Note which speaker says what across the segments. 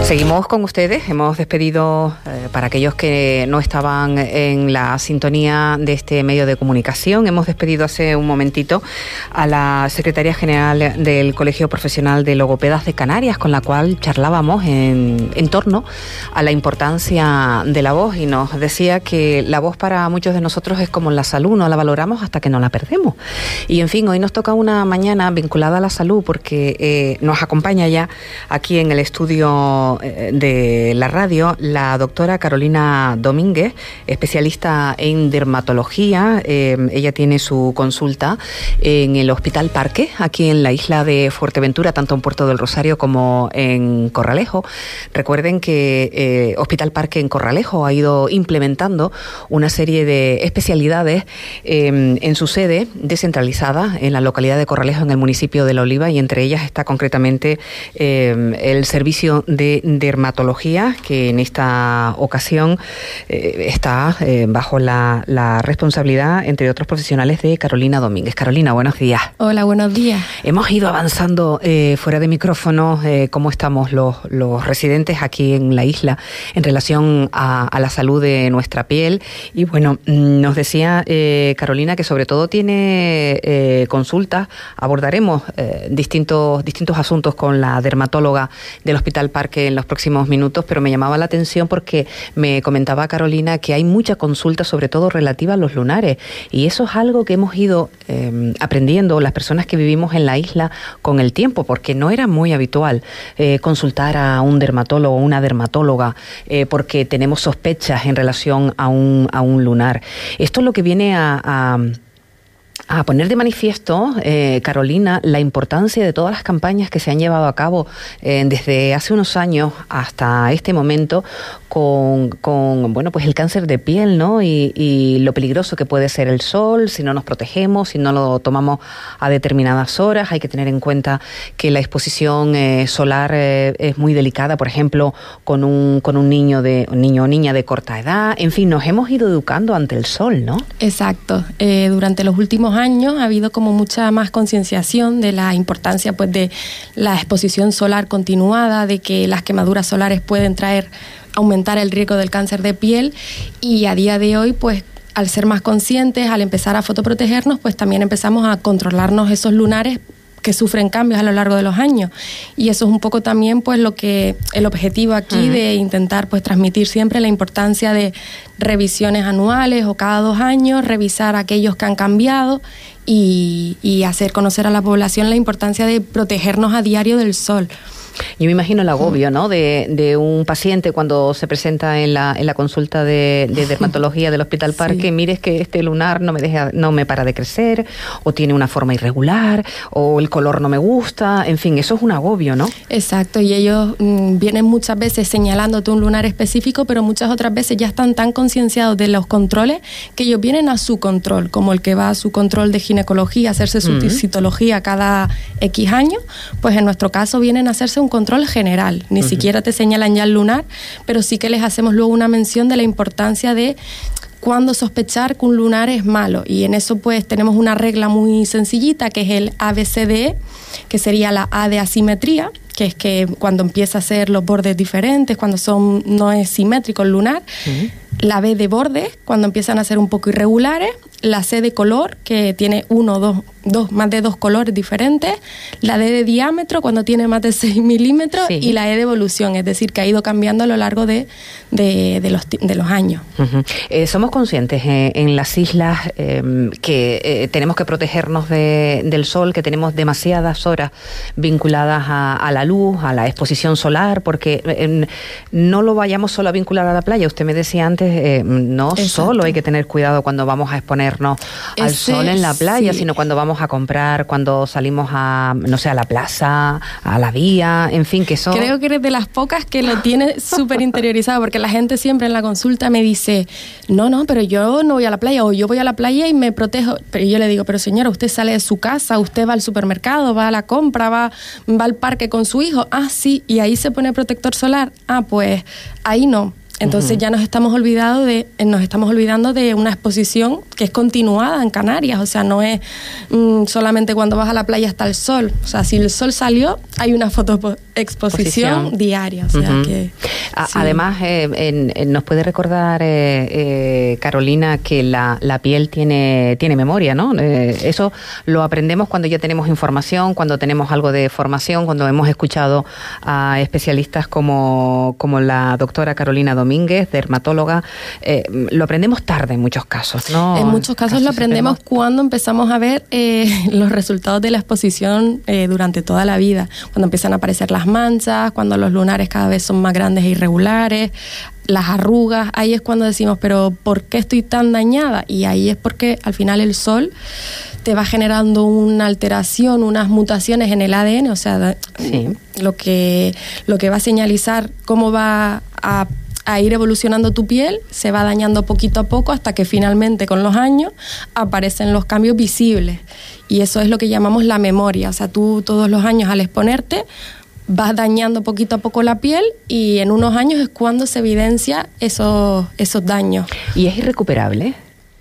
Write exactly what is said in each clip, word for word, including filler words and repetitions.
Speaker 1: Seguimos con ustedes. Hemos despedido, eh, para aquellos que no estaban en la sintonía de este medio de comunicación, hemos despedido hace un momentito a la secretaria general del Colegio Profesional de Logopedas de Canarias, con la cual charlábamos en, en torno a la importancia de la voz, y nos decía que la voz para muchos de nosotros es como la salud, no la valoramos hasta que no la perdemos. Y en fin, hoy nos toca una mañana vinculada a la salud, porque eh, nos acompaña ya aquí en el estudio de la radio la doctora Carolina Domínguez, especialista en dermatología. Eh, ella tiene su consulta en el Hospital Parque, aquí en la isla de Fuerteventura, tanto en Puerto del Rosario como en Corralejo. Recuerden que eh, Hospital Parque en Corralejo ha ido implementando una serie de especialidades eh, en su sede descentralizada en la localidad de Corralejo, en el municipio de La Oliva, y entre ellas está concretamente eh, el servicio de dermatología, que en esta ocasión eh, está eh, bajo la, la responsabilidad, entre otros profesionales, de Carolina Domínguez. Carolina, buenos días.
Speaker 2: Hola, buenos días.
Speaker 1: Hemos ido avanzando eh, fuera de micrófono eh, cómo estamos los, los residentes aquí en la isla en relación a, a la salud de nuestra piel, y bueno, nos decía eh, Carolina que sobre todo tiene eh, consultas. Abordaremos eh, distintos, distintos asuntos con la dermatóloga del Hospital Parque en los próximos minutos, pero me llamaba la atención porque me comentaba Carolina que hay mucha consulta, sobre todo relativa a los lunares, y eso es algo que hemos ido eh, aprendiendo las personas que vivimos en la isla con el tiempo, porque no era muy habitual eh, consultar a un dermatólogo o una dermatóloga eh, porque tenemos sospechas en relación a un, a un lunar. Esto es lo que viene a... a A poner de manifiesto, eh, Carolina, la importancia de todas las campañas que se han llevado a cabo eh, desde hace unos años hasta este momento con, con bueno, pues el cáncer de piel, ¿no? Y, y lo peligroso que puede ser el sol si no nos protegemos, si no lo tomamos a determinadas horas. Hay que tener en cuenta que la exposición eh, solar eh, es muy delicada, por ejemplo, con un, con un niño de un niño o niña de corta edad. En fin, nos hemos ido educando ante el sol, ¿no?
Speaker 2: Exacto. Eh, durante los últimos años ha habido como mucha más concienciación de la importancia, pues, de la exposición solar continuada, de que las quemaduras solares pueden traer, aumentar el riesgo del cáncer de piel, y a día de hoy, pues, al ser más conscientes, al empezar a fotoprotegernos, pues también empezamos a controlarnos esos lunares que sufren cambios a lo largo de los años, y eso es un poco también, pues, lo que el objetivo aquí uh-huh. de intentar, pues, transmitir siempre la importancia de revisiones anuales o cada dos años, revisar aquellos que han cambiado y, y hacer conocer a la población la importancia de protegernos a diario del sol.
Speaker 1: Yo me imagino el agobio, ¿no?, de, de un paciente cuando se presenta en la, en la consulta de, de dermatología del Hospital Parque. Sí. Mire, es que este lunar no me deja, no me para de crecer, o tiene una forma irregular, o el color no me gusta. En fin, eso es un agobio, ¿no?
Speaker 2: Exacto, y ellos mmm, vienen muchas veces señalándote un lunar específico, pero muchas otras veces ya están tan concienciados de los controles que ellos vienen a su control, como el que va a su control de ginecología, hacerse su uh-huh. citología cada X años. Pues en nuestro caso vienen a hacerse un control general, ni uh-huh. siquiera te señalan ya el lunar, pero sí que les hacemos luego una mención de la importancia de cuándo sospechar que un lunar es malo, y en eso pues tenemos una regla muy sencillita, que es el A B C D E, que sería la A de asimetría, que es que cuando empieza a ser los bordes diferentes, cuando son no es simétrico el lunar, uh-huh. la B de bordes, cuando empiezan a ser un poco irregulares, la C de color, que tiene uno o dos, dos, más de dos colores diferentes, la D de diámetro, cuando tiene más de seis milímetros, sí. y la E de evolución, es decir, que ha ido cambiando a lo largo de, de, de, los, de los años.
Speaker 1: Uh-huh. Eh, somos conscientes eh, en las islas eh, que eh, tenemos que protegernos de, del sol, que tenemos demasiadas horas vinculadas a, a la luz, a la exposición solar, porque eh, no lo vayamos solo a vincular a la playa. Usted me decía antes, eh, no Exacto. solo hay que tener cuidado cuando vamos a exponer Ese, al sol en la playa, sí. sino cuando vamos a comprar, cuando salimos a, no sé, a la plaza, a la vía, en fin, que eso...
Speaker 2: Creo que eres de las pocas que lo tiene súper interiorizado, porque la gente siempre en la consulta me dice, no, no, pero yo no voy a la playa, o yo voy a la playa y me protejo. Pero yo le digo, pero señora, usted sale de su casa, usted va al supermercado, va a la compra, va, va al parque con su hijo. Ah, sí, y ahí se pone protector solar. Ah, pues ahí no. Entonces uh-huh. ya nos estamos olvidando de nos estamos olvidando de una exposición que es continuada en Canarias, o sea, no es mmm, solamente cuando vas a la playa está el sol, o sea, si el sol salió, hay una fotoexposición diaria, o sea uh-huh. que
Speaker 1: a, sí. Además, eh, en, en, nos puede recordar eh, eh, Carolina que la, la piel tiene tiene memoria, ¿no? Eh, eso lo aprendemos cuando ya tenemos información, cuando tenemos algo de formación, cuando hemos escuchado a especialistas como como la doctora Carolina Domínguez, dermatóloga. Eh, lo aprendemos tarde en muchos casos, ¿no?
Speaker 2: En muchos casos, casos lo aprendemos sepamos. cuando empezamos a ver eh, los resultados de la exposición eh, durante toda la vida, cuando empiezan a aparecer las manchas, cuando los lunares cada vez son más grandes e irregulares, las arrugas, ahí es cuando decimos, pero ¿por qué estoy tan dañada? Y ahí es porque al final el sol te va generando una alteración, unas mutaciones en el A D N, o sea, sí. lo que lo que va a señalizar cómo va a a ir evolucionando tu piel, se va dañando poquito a poco hasta que finalmente con los años aparecen los cambios visibles. Y eso es lo que llamamos la memoria. O sea, tú todos los años al exponerte vas dañando poquito a poco la piel y en unos años es cuando se evidencia esos, esos daños.
Speaker 1: ¿Y es irrecuperable?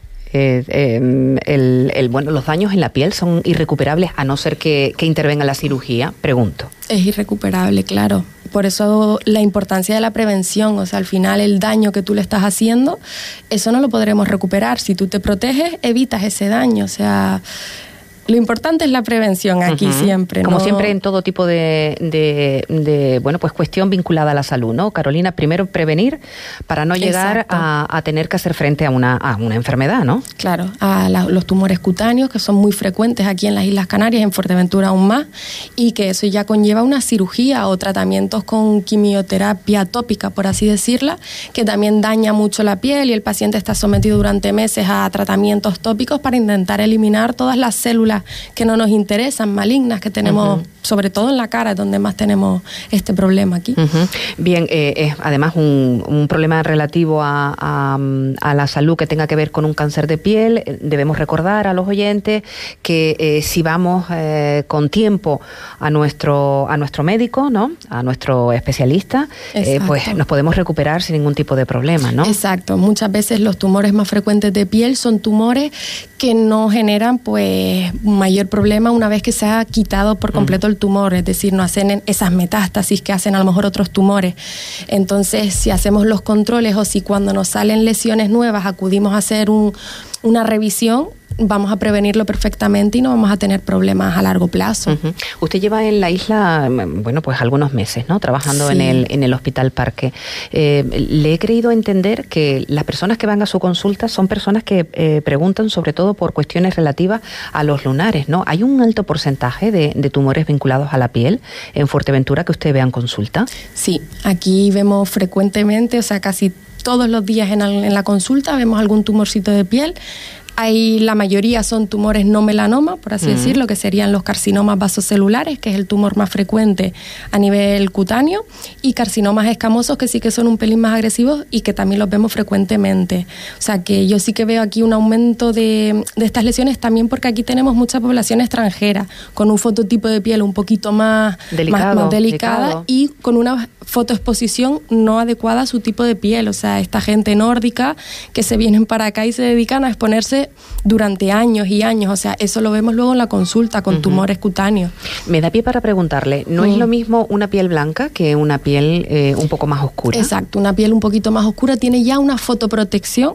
Speaker 1: Eh, eh, el, el, bueno, los daños en la piel son irrecuperables a no ser que, que intervenga la cirugía, pregunto.
Speaker 2: Es irrecuperable, claro. Por eso la importancia de la prevención, o sea, al final el daño que tú le estás haciendo, eso no lo podremos recuperar. Si tú te proteges, evitas ese daño, o sea, lo importante es la prevención aquí uh-huh. siempre.
Speaker 1: Como
Speaker 2: ¿no?
Speaker 1: siempre en todo tipo de, de, de, bueno, pues cuestión vinculada a la salud, ¿no? Carolina, primero prevenir para no llegar a, a tener que hacer frente a una, a una enfermedad, ¿no?
Speaker 2: Claro, a la, los tumores cutáneos que son muy frecuentes aquí en las Islas Canarias, en Fuerteventura aún más, y que eso ya conlleva una cirugía o tratamientos con quimioterapia tópica, por así decirla, que también daña mucho la piel y el paciente está sometido durante meses a tratamientos tópicos para intentar eliminar todas las células que no nos interesan, malignas, que tenemos, uh-huh. sobre todo en la cara, donde más tenemos este problema aquí.
Speaker 1: Uh-huh. Bien, eh, es además un, un problema relativo a, a, a la salud que tenga que ver con un cáncer de piel. Debemos recordar a los oyentes que eh, si vamos eh, con tiempo a nuestro, a nuestro médico, ¿no? A nuestro especialista, eh, pues nos podemos recuperar sin ningún tipo de problema, ¿no?
Speaker 2: Exacto. Muchas veces los tumores más frecuentes de piel son tumores que no generan, pues, mayor problema una vez que se ha quitado por completo el tumor, es decir, no hacen esas metástasis que hacen a lo mejor otros tumores. Entonces, si hacemos los controles o si cuando nos salen lesiones nuevas acudimos a hacer un, una revisión, vamos a prevenirlo perfectamente y no vamos a tener problemas a largo plazo.
Speaker 1: Uh-huh. Usted lleva en la isla, bueno, pues algunos meses, ¿no? Trabajando sí. en el en el Hospital Parque. Eh, le he creído entender que las personas que van a su consulta son personas que eh, preguntan sobre todo por cuestiones relativas a los lunares, ¿no? ¿Hay un alto porcentaje de, de tumores vinculados a la piel en Fuerteventura que usted vea en consulta?
Speaker 2: Sí, aquí vemos frecuentemente, o sea, casi todos los días en, el, en la consulta vemos algún tumorcito de piel. Hay, la mayoría son tumores no melanoma, por así uh-huh. decirlo, que serían los carcinomas vasocelulares, que es el tumor más frecuente a nivel cutáneo, y carcinomas escamosos, que sí que son un pelín más agresivos y que también los vemos frecuentemente. O sea que yo sí que veo aquí un aumento de, de estas lesiones, también porque aquí tenemos mucha población extranjera, con un fototipo de piel un poquito más,
Speaker 1: delicado,
Speaker 2: más, más delicada
Speaker 1: delicado.
Speaker 2: Y con una fotoexposición no adecuada a su tipo de piel. O sea, esta gente nórdica que se vienen para acá y se dedican a exponerse durante años y años, o sea, eso lo vemos luego en la consulta con uh-huh. tumores cutáneos.
Speaker 1: Me da pie para preguntarle, ¿no uh-huh. es lo mismo una piel blanca que una piel eh, un poco más oscura?
Speaker 2: Exacto, una piel un poquito más oscura tiene ya una fotoprotección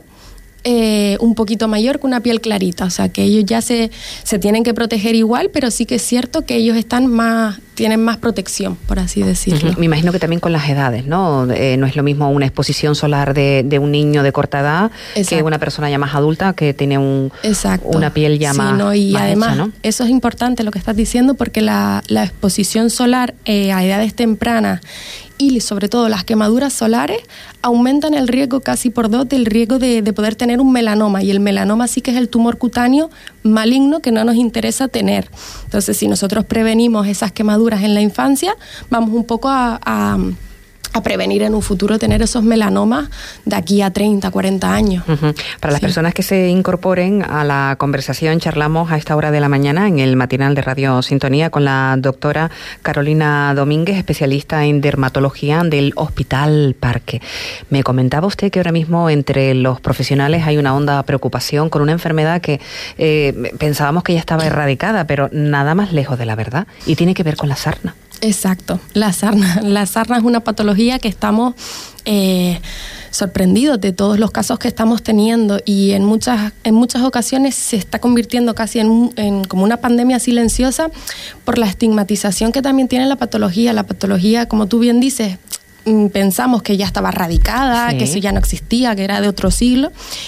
Speaker 2: Eh, un poquito mayor que una piel clarita, o sea que ellos ya se, se tienen que proteger igual, pero sí que es cierto que ellos están más, tienen más protección, por así decirlo.
Speaker 1: Uh-huh. Me imagino que también con las edades, ¿no? Eh, no es lo mismo una exposición solar de, de un niño de corta edad Exacto. que una persona ya más adulta que tiene un, una piel ya
Speaker 2: sí,
Speaker 1: más,
Speaker 2: no, y
Speaker 1: más
Speaker 2: además,
Speaker 1: hecha, ¿no?
Speaker 2: Eso es importante lo que estás diciendo, porque la, la exposición solar eh, a edades tempranas y sobre todo las quemaduras solares aumentan el riesgo casi por dos del riesgo de, de poder tener un melanoma, y el melanoma sí que es el tumor cutáneo maligno que no nos interesa tener. Entonces, si nosotros prevenimos esas quemaduras en la infancia, vamos un poco a, a a prevenir en un futuro tener esos melanomas de aquí a treinta, cuarenta años.
Speaker 1: Uh-huh. Para las sí. personas que se incorporen a la conversación, charlamos a esta hora de la mañana en el matinal de Radio Sintonía con la doctora Carolina Domínguez, especialista en dermatología del Hospital Parque. Me comentaba usted que ahora mismo entre los profesionales hay una honda preocupación con una enfermedad que eh, pensábamos que ya estaba erradicada, pero nada más lejos de la verdad, y tiene que ver con la sarna.
Speaker 2: Exacto, la sarna. La sarna es una patología que estamos eh, sorprendidos de todos los casos que estamos teniendo, y en muchas, en muchas ocasiones se está convirtiendo casi en, en como una pandemia silenciosa por la estigmatización que también tiene la patología. La patología, como tú bien dices, pensamos que ya estaba erradicada, sí. que eso ya no existía, que era de otro siglo,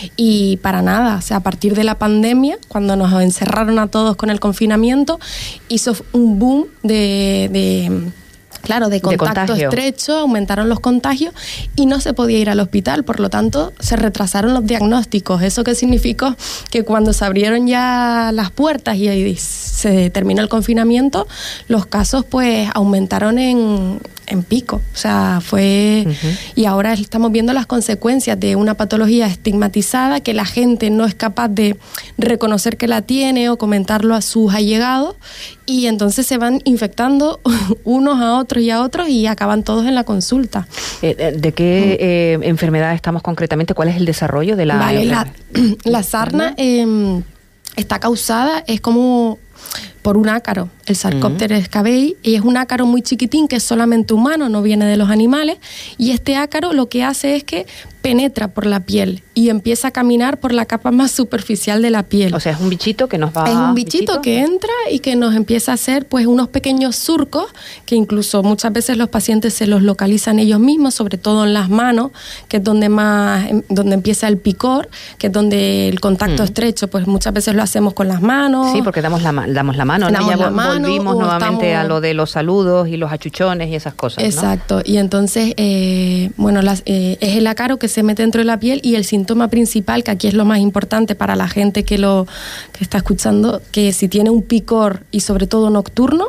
Speaker 2: y para nada. O sea, a partir de la pandemia, cuando nos encerraron a todos con el confinamiento, hizo un boom de... de Claro, de contacto de estrecho, aumentaron los contagios y no se podía ir al hospital, por lo tanto se retrasaron los diagnósticos. ¿Eso qué significó? Que cuando se abrieron ya las puertas y se terminó el confinamiento, los casos pues aumentaron en, en pico. O sea, fue... Uh-huh. Y ahora estamos viendo las consecuencias de una patología estigmatizada que la gente no es capaz de reconocer que la tiene o comentarlo a sus allegados, y entonces se van infectando unos a otros y a otros y acaban todos en la consulta.
Speaker 1: Eh, ¿De qué eh, enfermedad estamos concretamente? ¿Cuál es el desarrollo de la...?
Speaker 2: Vale, la, la sarna eh, está causada, es como por un ácaro, el Sarcopteris cabei, y es un ácaro muy chiquitín que es solamente humano, no viene de los animales, y este ácaro lo que hace es que penetra por la piel y empieza a caminar por la capa más superficial de la piel.
Speaker 1: O sea, es un bichito que nos va...
Speaker 2: Es un bichito, bichito que entra y que nos empieza a hacer pues unos pequeños surcos que incluso muchas veces los pacientes se los localizan ellos mismos, sobre todo en las manos, que es donde más donde empieza el picor, que es donde el contacto mm. estrecho, pues muchas veces lo hacemos con las manos.
Speaker 1: Sí, porque damos la, damos la mano,
Speaker 2: damos
Speaker 1: ¿no? Ya
Speaker 2: la mano,
Speaker 1: volvimos nuevamente
Speaker 2: estamos...
Speaker 1: a lo de los saludos y los achuchones y esas cosas, ¿no?
Speaker 2: Exacto, y entonces, eh, bueno, las, eh, es el ácaro que se mete dentro de la piel, y el síntoma principal, que aquí es lo más importante para la gente que lo que está escuchando, que si tiene un picor y sobre todo nocturno,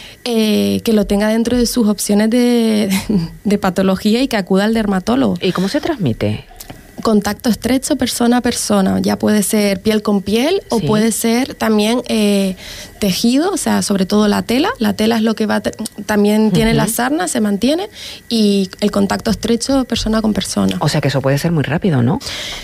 Speaker 2: eh, que lo tenga dentro de sus opciones de, de patología y que acuda al dermatólogo.
Speaker 1: ¿Y cómo se transmite?
Speaker 2: Contacto estrecho, persona a persona. Ya puede ser piel con piel, sí. o puede ser también eh, tejido, o sea, sobre todo la tela. La tela es lo que va te- también tiene uh-huh. la sarna, se mantiene, y el contacto estrecho, persona con persona.
Speaker 1: O sea que eso puede ser muy rápido, ¿no?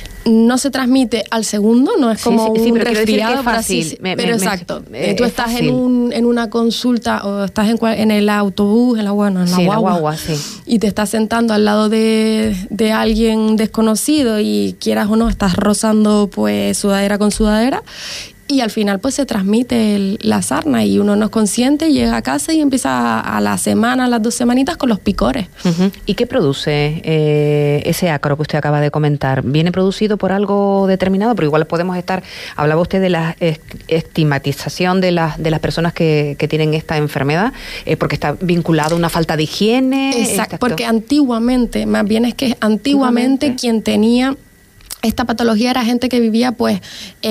Speaker 2: No se transmite al segundo, no es como
Speaker 1: sí, sí,
Speaker 2: un
Speaker 1: pero
Speaker 2: resfriado,
Speaker 1: que es fácil.
Speaker 2: Así,
Speaker 1: me,
Speaker 2: pero
Speaker 1: me,
Speaker 2: exacto.
Speaker 1: Me,
Speaker 2: eh, tú estás
Speaker 1: fácil.
Speaker 2: en un en una consulta o estás en, en el autobús, en la, bueno, en la
Speaker 1: sí,
Speaker 2: guagua,
Speaker 1: la guagua sí.
Speaker 2: y te estás sentando al lado de, de alguien desconocido y quieras o no estás rozando pues sudadera con sudadera. Y al final pues se transmite el, la sarna, y uno no es consciente, llega a casa y empieza a, a la semana, a las dos semanitas con los picores.
Speaker 1: Uh-huh. ¿Y qué produce eh, ese ácaro que usted acaba de comentar? ¿Viene producido por algo determinado? Pero igual podemos estar... Hablaba usted de la estigmatización de las, de las personas que, que tienen esta enfermedad, eh, porque está vinculado a una falta de higiene.
Speaker 2: Exacto,
Speaker 1: Exacto.
Speaker 2: Porque antiguamente, más bien es que antiguamente, antiguamente quien tenía esta patología era gente que vivía pues...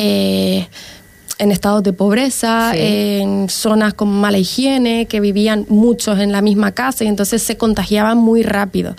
Speaker 2: Eh, en estados de pobreza, sí. en zonas con mala higiene, que vivían muchos en la misma casa, y entonces se contagiaban muy rápido,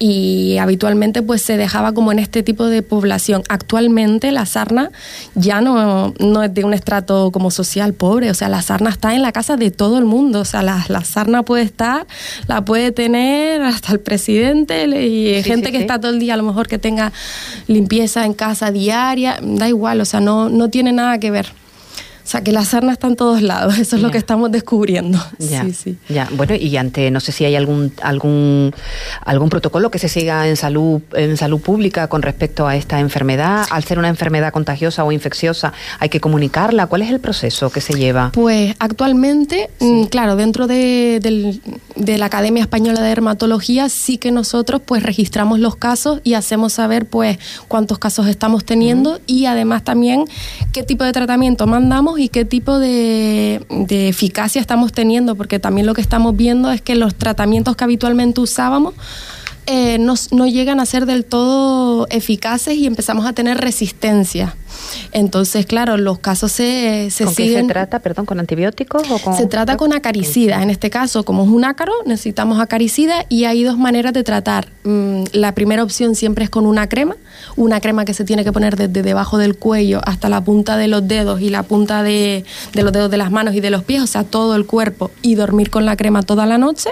Speaker 2: y habitualmente pues se dejaba como en este tipo de población. Actualmente la sarna ya no, no es de un estrato como social pobre, o sea, la sarna está en la casa de todo el mundo, o sea, la, la sarna puede estar, la puede tener hasta el presidente, y sí, gente sí, que sí. está todo el día, a lo mejor que tenga limpieza en casa diaria, da igual, o sea, no, no tiene nada que ver. O sea, que la sarna está en todos lados, eso es ya. lo que estamos descubriendo.
Speaker 1: Ya,
Speaker 2: sí, sí.
Speaker 1: ya. Bueno, y ante, no sé si hay algún algún algún protocolo que se siga en salud en salud pública con respecto a esta enfermedad. Al ser una enfermedad contagiosa o infecciosa, ¿hay que comunicarla? ¿Cuál es el proceso que se lleva?
Speaker 2: Pues actualmente, sí. claro, dentro de, de, de la Academia Española de Dermatología, sí que nosotros pues registramos los casos y hacemos saber pues cuántos casos estamos teniendo, uh-huh. y además también qué tipo de tratamiento mandamos y qué tipo de, de eficacia estamos teniendo, porque también lo que estamos viendo es que los tratamientos que habitualmente usábamos eh, no, no llegan a ser del todo eficaces y empezamos a tener resistencia. Entonces, claro, los casos se, se
Speaker 1: ¿Con
Speaker 2: siguen...
Speaker 1: qué se trata? ¿Perdón? ¿Con antibióticos? O con...
Speaker 2: Se trata con acaricida. En este caso, como es un ácaro, necesitamos acaricida y hay dos maneras de tratar. Mm, la primera opción siempre es con una crema, una crema que se tiene que poner desde debajo del cuello hasta la punta de los dedos y la punta de, de los dedos de las manos y de los pies, o sea, todo el cuerpo, y dormir con la crema toda la noche.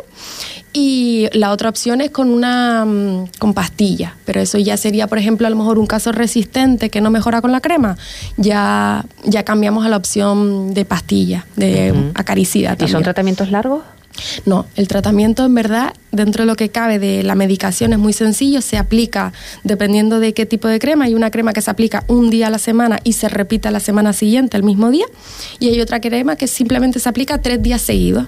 Speaker 2: Y la otra opción es con una con pastillas, pero eso ya sería, por ejemplo, a lo mejor un caso resistente que no mejora con la crema, ya, ya cambiamos a la opción de pastillas, de uh-huh. acaricida también.
Speaker 1: ¿Y son tratamientos largos?
Speaker 2: No, el tratamiento en verdad, dentro de lo que cabe de la medicación, es muy sencillo, se aplica dependiendo de qué tipo de crema. Hay una crema que se aplica un día a la semana y se repite a la semana siguiente, el mismo día, y hay otra crema que simplemente se aplica tres días seguidos.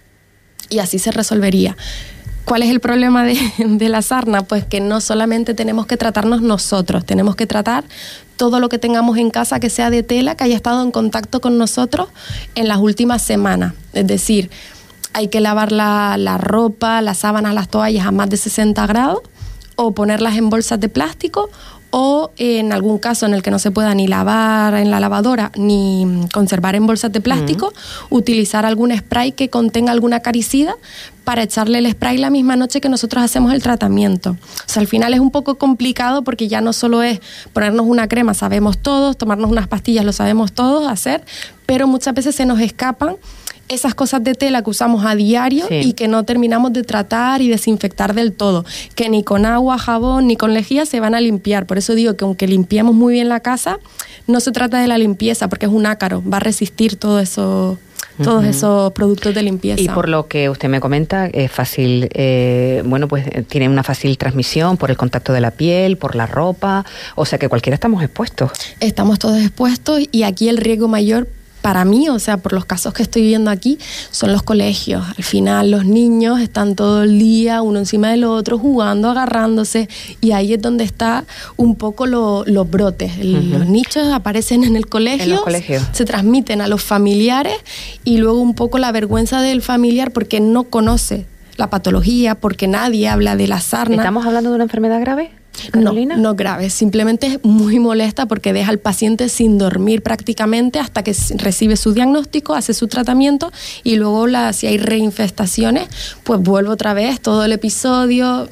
Speaker 2: Y así se resolvería. ¿Cuál es el problema de, de la sarna? Pues que no solamente tenemos que tratarnos nosotros, tenemos que tratar todo lo que tengamos en casa que sea de tela, que haya estado en contacto con nosotros en las últimas semanas. Es decir, hay que lavar la, la ropa, las sábanas, las toallas a más de sesenta grados, o ponerlas en bolsas de plástico, o en algún caso en el que no se pueda ni lavar en la lavadora ni conservar en bolsas de plástico, uh-huh. utilizar algún spray que contenga alguna acaricida para echarle el spray la misma noche que nosotros hacemos el tratamiento. O sea, al final es un poco complicado porque ya no solo es ponernos una crema, sabemos todos, tomarnos unas pastillas, lo sabemos todos hacer, pero muchas veces se nos escapan esas cosas de tela que usamos a diario, sí. y que no terminamos de tratar y desinfectar del todo, que ni con agua, jabón, ni con lejía se van a limpiar. Por eso digo que aunque limpiemos muy bien la casa, no se trata de la limpieza, porque es un ácaro, va a resistir todo eso, todos uh-huh. esos productos de limpieza.
Speaker 1: Y por lo que usted me comenta, es fácil, eh, bueno, pues tiene una fácil transmisión por el contacto de la piel, por la ropa, o sea que cualquiera estamos expuestos.
Speaker 2: Estamos todos expuestos, y aquí el riesgo mayor para mí, o sea, por los casos que estoy viendo aquí, son los colegios. Al final los niños están todo el día uno encima del otro, jugando, agarrándose, y ahí es donde está un poco lo, los brotes. Uh-huh. Los nichos aparecen en el colegio, en los colegios, se transmiten a los familiares, y luego un poco la vergüenza del familiar porque no conoce la patología, porque nadie habla de la sarna.
Speaker 1: ¿Estamos hablando de una enfermedad grave, Carolina?
Speaker 2: No, no grave, simplemente es muy molesta porque deja al paciente sin dormir prácticamente hasta que recibe su diagnóstico, hace su tratamiento, y luego la, si hay reinfestaciones, pues vuelve otra vez todo el episodio,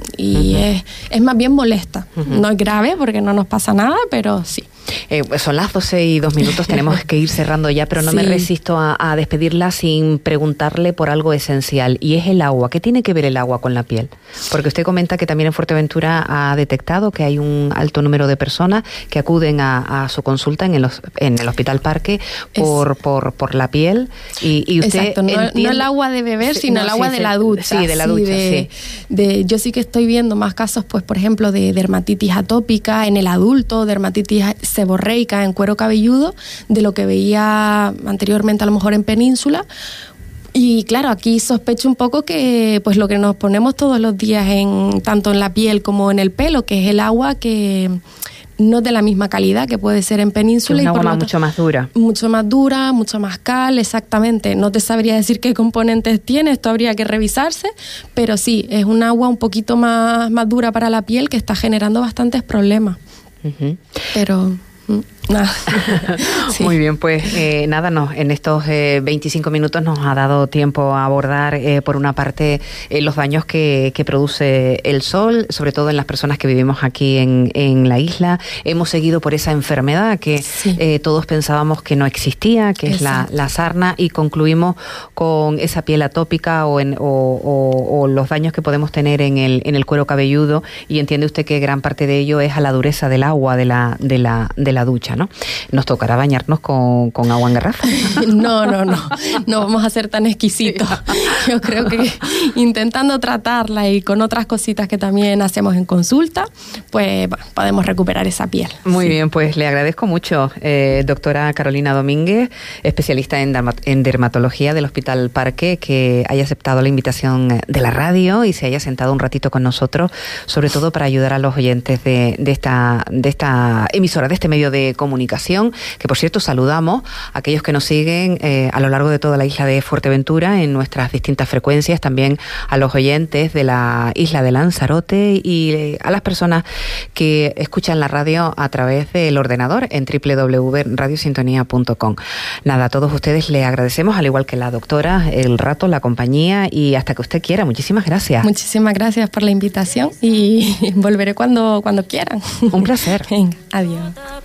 Speaker 2: y uh-huh. es, es más bien molesta. Uh-huh. No es grave porque no nos pasa nada, pero sí.
Speaker 1: Eh, son las doce y dos minutos, tenemos que ir cerrando ya, pero no sí. me resisto a, a despedirla sin preguntarle por algo esencial, y es el agua. ¿Qué tiene que ver el agua con la piel? Porque usted comenta que también en Fuerteventura ha detectado que hay un alto número de personas que acuden a, a su consulta en el, en el Hospital Parque por, es, por, por la piel, y, y usted
Speaker 2: exacto, no,
Speaker 1: entiende...
Speaker 2: no el agua de beber,
Speaker 1: sí,
Speaker 2: sino
Speaker 1: no,
Speaker 2: el agua
Speaker 1: sí,
Speaker 2: de la ducha.
Speaker 1: Sí, de la ducha,
Speaker 2: de,
Speaker 1: sí.
Speaker 2: De, yo sí que estoy viendo más casos, pues por ejemplo, de dermatitis atópica en el adulto, dermatitis seborreica en cuero cabelludo, de lo que veía anteriormente a lo mejor en Península. Y claro, aquí sospecho un poco que pues lo que nos ponemos todos los días, en tanto en la piel como en el pelo, que es el agua que no es de la misma calidad que puede ser en Península.
Speaker 1: Es un
Speaker 2: y
Speaker 1: agua
Speaker 2: por
Speaker 1: más, mucho más dura.
Speaker 2: Mucho más dura, mucho más cal, exactamente. No te sabría decir qué componentes tiene, esto habría que revisarse, pero sí, es un agua un poquito más, más dura para la piel que está generando bastantes problemas. Uh-huh. Pero... Nada. Sí.
Speaker 1: Muy bien, pues eh, nada, no, en estos eh, veinticinco minutos nos ha dado tiempo a abordar, eh, por una parte, eh, los daños que, que produce el sol, sobre todo en las personas que vivimos aquí en, en la isla. Hemos seguido por esa enfermedad que sí. eh, todos pensábamos que no existía, que es la, la sarna, y concluimos con esa piel atópica o, en, o, o, o los daños que podemos tener en el, en el cuero cabelludo, y entiende usted que gran parte de ello es a la dureza del agua de la, de la, de la ducha, ¿no? Nos tocará bañarnos con, con agua en garrafa.
Speaker 2: No, no, no. No vamos a ser tan exquisitos. Yo creo que intentando tratarla y con otras cositas que también hacemos en consulta, pues bueno, podemos recuperar esa piel.
Speaker 1: Muy
Speaker 2: sí.
Speaker 1: bien, pues le agradezco mucho, eh, doctora Carolina Domínguez, especialista en, dermat- en dermatología del Hospital Parque, que haya aceptado la invitación de la radio y se haya sentado un ratito con nosotros, sobre todo para ayudar a los oyentes de, de, esta, de esta emisora, de este medio de comunicación comunicación, que por cierto saludamos a aquellos que nos siguen eh, a lo largo de toda la isla de Fuerteventura en nuestras distintas frecuencias, también a los oyentes de la isla de Lanzarote y eh, a las personas que escuchan la radio a través del ordenador en doble u doble u doble u punto radio sintonía punto com. Nada, a todos ustedes les agradecemos, al igual que la doctora, el rato, la compañía y hasta que usted quiera. Muchísimas gracias.
Speaker 2: Muchísimas gracias por la invitación y volveré cuando, cuando quieran.
Speaker 1: Un placer.
Speaker 2: Venga, adiós.